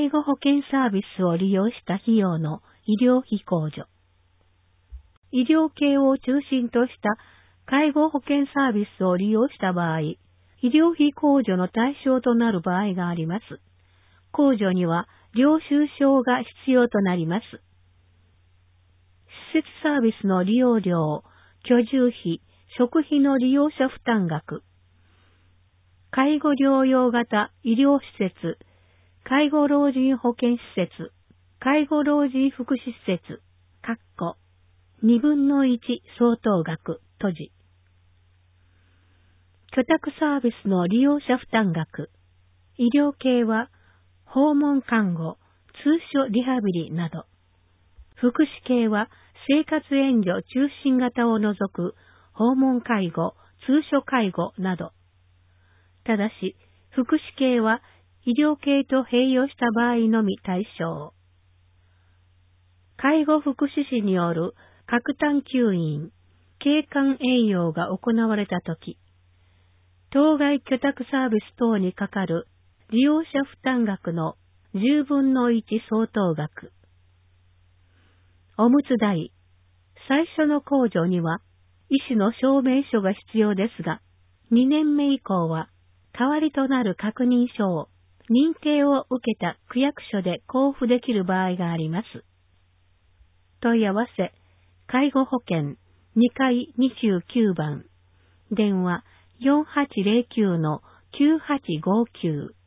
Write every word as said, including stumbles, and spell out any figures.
介護保険サービスを利用した費用の医療費控除。医療系を中心とした介護保険サービスを利用した場合、医療費控除の対象となる場合があります。控除には領収書が必要となります。施設サービスの利用料、居住費、食費の利用者負担額、介護療養型医療施設、介護老人保健施設、介護老人福祉施設、括弧にぶんのいち相当額、閉じ。居宅サービスの利用者負担額、医療系は訪問看護、通所リハビリなど、福祉系は生活援助中心型を除く訪問介護、通所介護など。ただし、福祉系は医療系と併用した場合のみ対象。介護福祉士による各単休院、経管栄養が行われたとき、当該居宅サービス等にかかる利用者負担額のじゅうぶんのいち相当額。おむつ代、最初の控除には医師の証明書が必要ですが、にねんめ以降は代わりとなる確認書を認定を受けた区役所で交付できる場合があります。問い合わせ、介護保険にかいにじゅうきゅうばん、電話 よんはちゼロきゅうのきゅうはちごきゅう